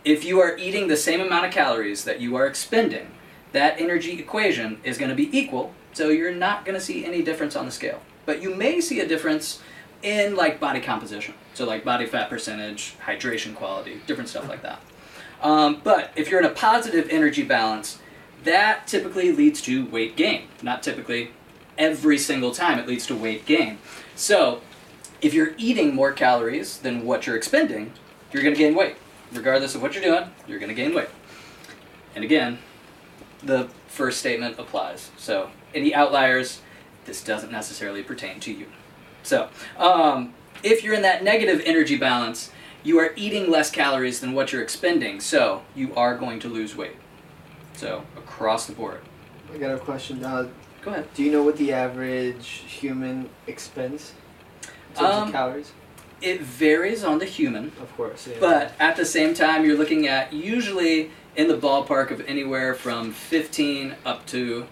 if you are eating the same amount of calories that you are expending, that energy equation is going to be equal, so you're not going to see any difference on the scale. But you may see a difference in like body composition, so like body fat percentage, hydration quality, different stuff like that. But if you're in a positive energy balance, that typically leads to weight gain. Not typically, every single time it leads to weight gain. So if you're eating more calories than what you're expending, you're going to gain weight. Regardless of what you're doing, you're going to gain weight. And again, the first statement applies. So any outliers, this doesn't necessarily pertain to you. So if you're in that negative energy balance, you are eating less calories than what you're expending, so you are going to lose weight. So across the board. I got a question. Go ahead. Do you know what the average human expends in terms of calories? It varies on the human. Of course, yeah. But at the same time, you're looking at usually in the ballpark of anywhere from 15 up to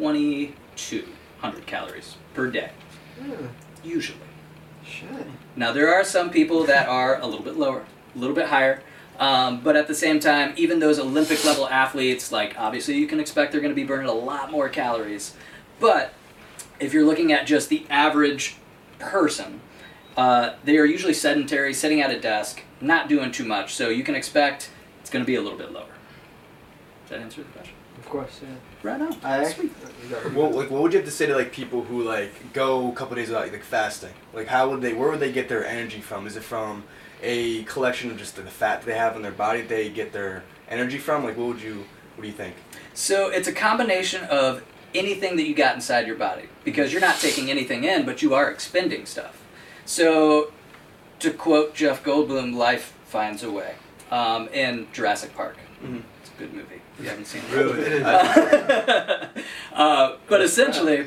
2,200 calories per day. Usually. Shit. Now, there are some people that are a little bit lower, a little bit higher. But at the same time, even those Olympic level athletes, like obviously you can expect they're going to be burning a lot more calories. But if you're looking at just the average person, they are usually sedentary, sitting at a desk, not doing too much. So you can expect it's going to be a little bit lower. Does that answer the question? Of course, yeah. Right on. Sweet. Well, like, what would you have to say to like people who like go a couple days without like fasting? Like, where would they get their energy from? Is it from a collection of just the fat they have in their body they get their energy from? Like, what do you think? So it's a combination of anything that you got inside your body, because you're not taking anything in, but you are expending stuff. So to quote Jeff Goldblum, life finds a way, in Jurassic Park. Mm-hmm. It's a good movie. If you haven't seen it. Really? But essentially,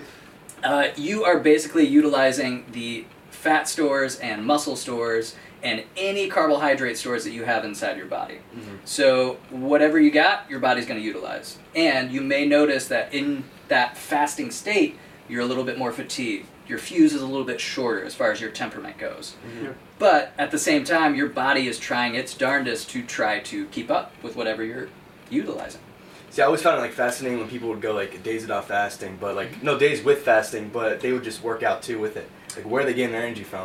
you are basically utilizing the fat stores and muscle stores and any carbohydrate stores that you have inside your body. Mm-hmm. So whatever you got, your body's going to utilize. And you may notice that in that fasting state, you're a little bit more fatigued. Your fuse is a little bit shorter as far as your temperament goes. Mm-hmm. But at the same time, your body is trying its darndest to try to keep up with whatever you're utilizing. See, I always found it like fascinating when people would go like days without fasting, but like no days with fasting, but they would just work out too with it. Like, where are they getting their energy from?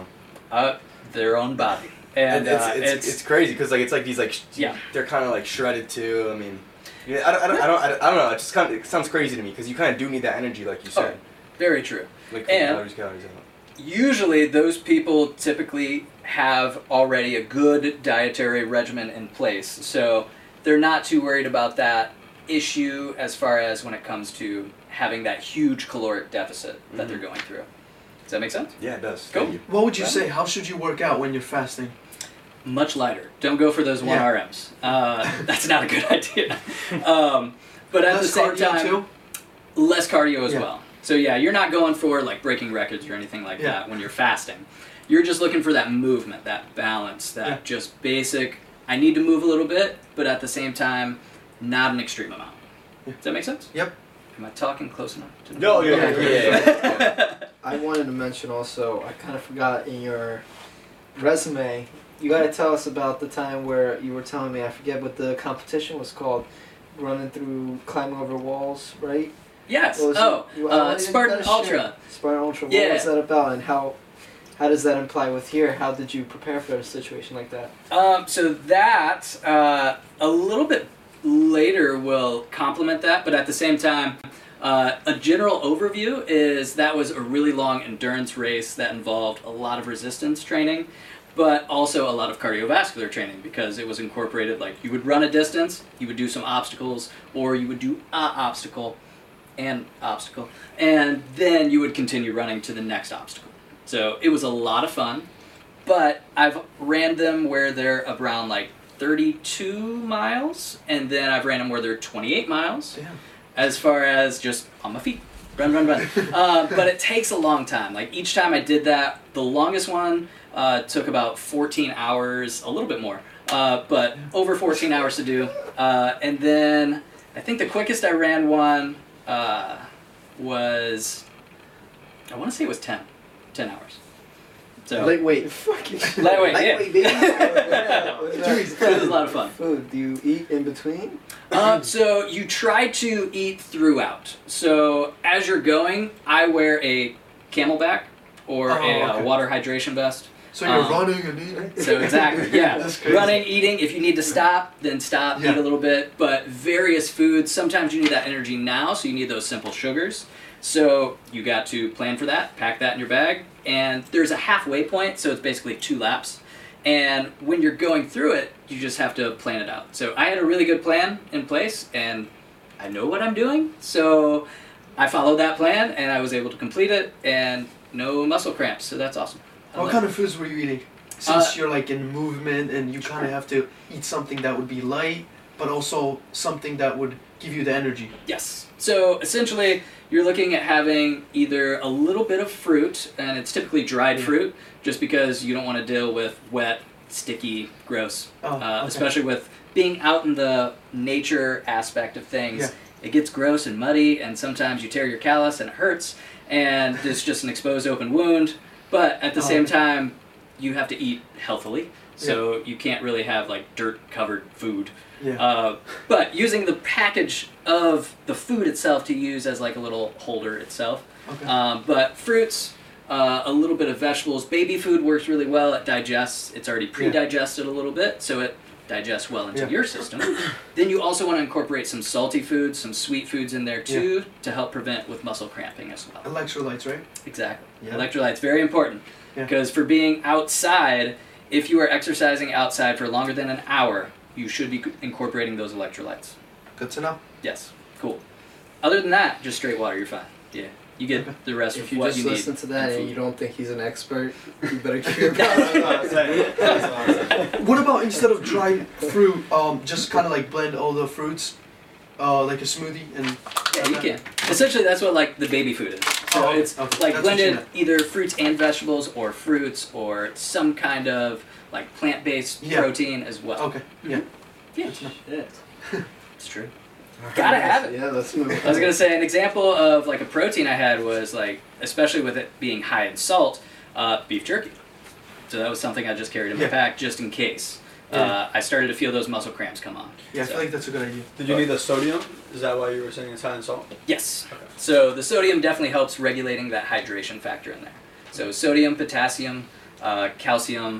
Their own body. And it's crazy because like it's like these like they're kind of like shredded too. I mean, yeah, I don't know. It just it sounds crazy to me because you kind of do need that energy, like you said. Oh, very true. Like and calories. Usually, those people typically have already a good dietary regimen in place, so they're not too worried about that issue as far as when it comes to having that huge caloric deficit that they're going through. Does that make sense? Yeah, it does. Cool. What would you say? How should you work out when you're fasting? Much lighter. Don't go for those 1RMs. That's not a good idea. But at the same time, too? Less cardio as well. So yeah, you're not going for like breaking records or anything like that when you're fasting. You're just looking for that movement, that balance, that just basic, I need to move a little bit, but at the same time, not an extreme amount. Does that make sense? Yep. Am I talking close enough? No, yeah. I wanted to mention also, I kind of forgot in your resume, you got to tell us about the time where you were telling me, I forget what the competition was called, climbing over walls, right? Yes. Spartan Ultra. Spartan Ultra. What was that about, and how does that imply with here? How did you prepare for a situation like that? So that, a little bit later will complement that, but at the same time, a general overview is that was a really long endurance race that involved a lot of resistance training, but also a lot of cardiovascular training, because it was incorporated, like you would run a distance, you would do some obstacles, or you would do an obstacle, and then you would continue running to the next obstacle. So it was a lot of fun, but I've ran them where they're around like 32 miles, and then I've ran them where they're 28 miles. Damn. As far as just on my feet. Run. But it takes a long time. Like each time I did that, the longest one took about 14 hours, a little bit more, but over 14 hours to do. And then I think the quickest I ran one was, I want to say it was 10 hours. So Lightweight. Fucking Lightweight, Lightweight, yeah. baby. it was a lot of fun. Food. Do you eat in between? So you try to eat throughout. So as you're going, I wear a Camelback or a water hydration vest. So you're running and eating? So exactly, yeah. That's crazy. Running, eating. If you need to stop, then stop, Yeah. eat a little bit. But various foods, sometimes you need that energy now, so you need those simple sugars. So you got to plan for that, pack that in your bag, and there's a halfway point, so it's basically 2 laps. And when you're going through it, you just have to plan it out. So I had a really good plan in place, and I know what I'm doing, so I followed that plan, and I was able to complete it, and no muscle cramps, so that's awesome. What kind of foods were you eating? Since you're like in movement and you kind of have to eat something that would be light, but also something that would give you the energy. Yes. So essentially, you're looking at having either a little bit of fruit, and it's typically dried fruit, just because you don't want to deal with wet, sticky, gross. Okay. Especially with being out in the nature aspect of things. Yeah. It gets gross and muddy, and sometimes you tear your callus and it hurts, and it's just an exposed open wound. But at the same time, you have to eat healthily, so you can't really have like dirt-covered food. Yeah. But using the package of the food itself to use as like a little holder itself. Okay. But fruits, a little bit of vegetables. Baby food works really well. It digests. It's already pre-digested a little bit, so it digests well into your system. Then you also want to incorporate some salty foods, some sweet foods in there too, to help prevent with muscle cramping as well. Electrolytes, right? Exactly. Yeah. Electrolytes, very important. Yeah. Because for being outside, if you are exercising outside for longer than an hour, you should be incorporating those electrolytes. Good to know. Yes. Cool. Other than that, just straight water, you're fine. Yeah. You get the rest If of you what just you need. listen to that in and food. you don't think he's an expert, you better keep your That's mouth. what I'm saying. That's what I'm saying. What about instead of dried fruit, just kind of like blend all the fruits, like a smoothie and. Yeah, you can. Essentially, that's what like the baby food is. So it's okay. like That's what you blended meant. either fruits and vegetables, or fruits, or some kind of like plant-based Yeah. protein as well. Okay. Yeah. Yeah. Shit. It's true. Gotta have it. Yeah, let's move. I was gonna say an example of like a protein I had was like, especially with it being high in salt, beef jerky. So that was something I just carried in my pack just in case. Yeah. I started to feel those muscle cramps come on. Yeah, I So- feel like that's a good idea. Did you need the sodium? Is that why you were saying it's high in salt? Yes. Okay. So the sodium definitely helps regulating that hydration factor in there. So sodium, potassium, calcium.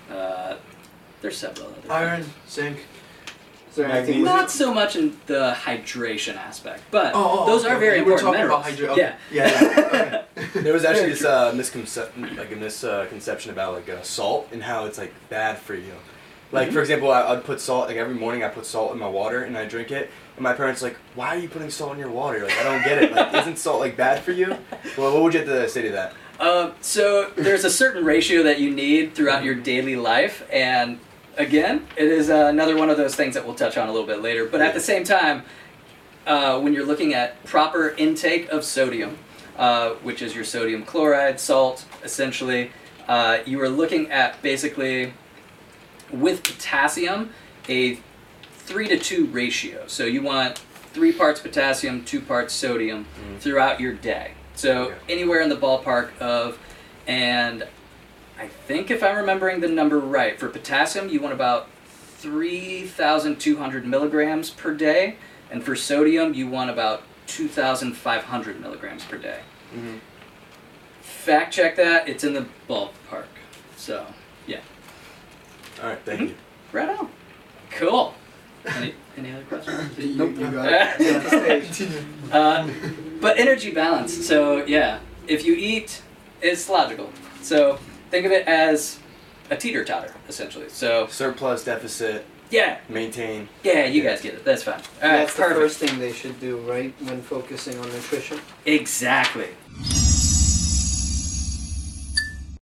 There's several other things. Iron, zinc. Is there anything? Not so much in the hydration aspect, but Oh, those okay. are very We're important talking minerals. about hydration. Yeah. Yeah. Okay. There was actually this misconception about like salt and how it's like bad for you. Like for example, I'd put salt like every morning. I put salt in my water and I drink it. And my parents like, why are you putting salt in your water? Like I don't get it. Like isn't salt like bad for you? Well, what would you have to say to that? So there's a certain ratio that you need throughout your daily life, and again, it is another one of those things that we'll touch on a little bit later. But at the same time, when you're looking at proper intake of sodium, which is your sodium chloride, salt, essentially, you are looking at basically, with potassium, a 3-to-2 ratio. So you want 3 parts potassium, 2 parts sodium throughout your day. So anywhere in the ballpark of, and I think if I'm remembering the number right, for potassium you want about 3,200 milligrams per day, and for sodium you want about 2,500 milligrams per day. Mm-hmm. Fact check that, it's in the ballpark. So, yeah. All right, thank you. Right on. Cool. Any other questions? You got it. You got the stage. But energy balance. So yeah, if you eat, it's logical. So think of it as a teeter-totter, essentially. So Surplus, deficit, yeah, maintain. yeah, you guys get it. That's fine. All right, That's the perfect. first thing they should do, right, when focusing on nutrition. Exactly.